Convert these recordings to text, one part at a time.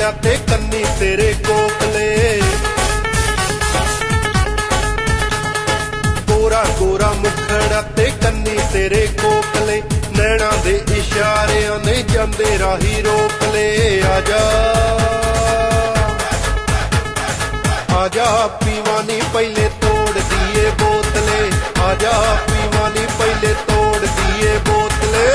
मुखड़ा ते कन्नी तेरे कोकले गोरा गोरा मुखड़ा ते कन्नी तेरे कोकले नैना दे इशारियां ने जांदे राही रोक ले आजा आजा पीवानी पहले तोड़ दिए बोतले आजा पीवानी पहले तोड़ दिए बोतले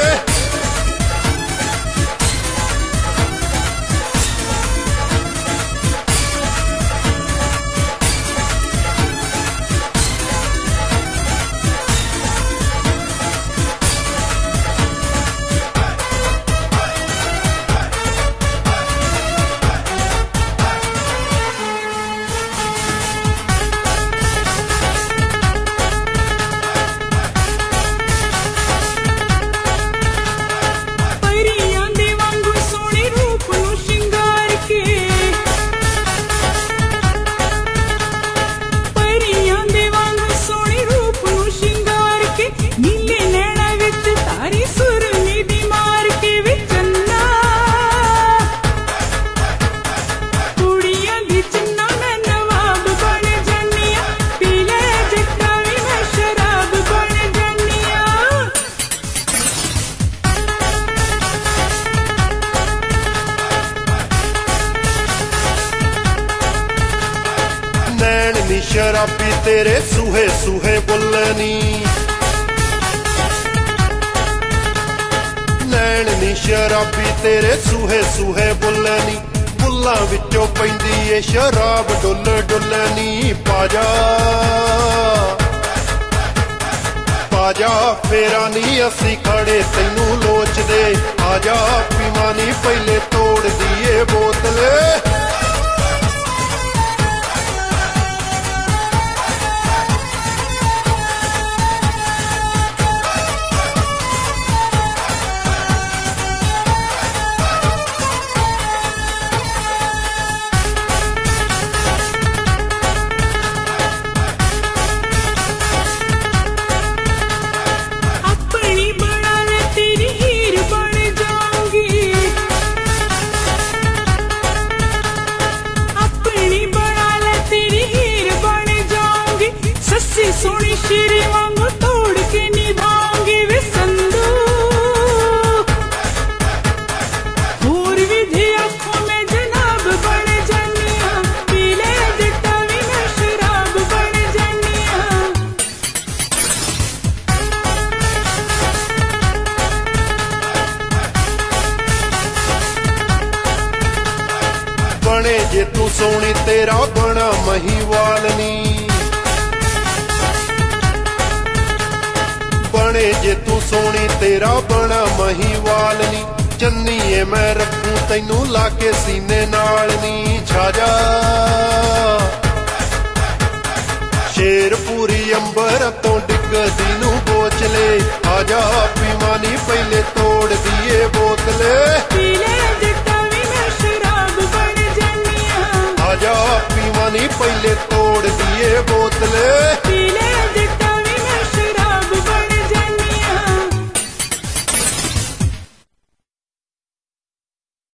शराबी तेरे सूहे सूहे बुल्लनी नैन नी शराबी तेरे सूहे सूहे बुल्लनी बुल्लां विचों पैंदी ए शराब डुल डुलनी पाजा पाजा फेरा नी असी खड़े तैनू लोचदे आजा पीवानी पहले तोड़ दिए बोतले सोनी शीरे वांगू तोड़ के निभाऊंगी वे संदूक और विधि आंखों में जनाब बन जानिया पीले जट्टा भी मैं शराब बन जानिया बने जे तू सोनी तेरा बना महीवालनी बने जे तू सोनी तेरा बना महीवालनी चन्नीए मैं रखूं तैनू लाके सीने नाल नी छाजा शेर पूरी अंबर तो डिगदी नू बोच ले आजा पीवानी पहले तोड़ दिए बोतले पीले जट्टा भी मैं शराब बन जानिया आजा पीवानी पहले तोड़ दिए बोतले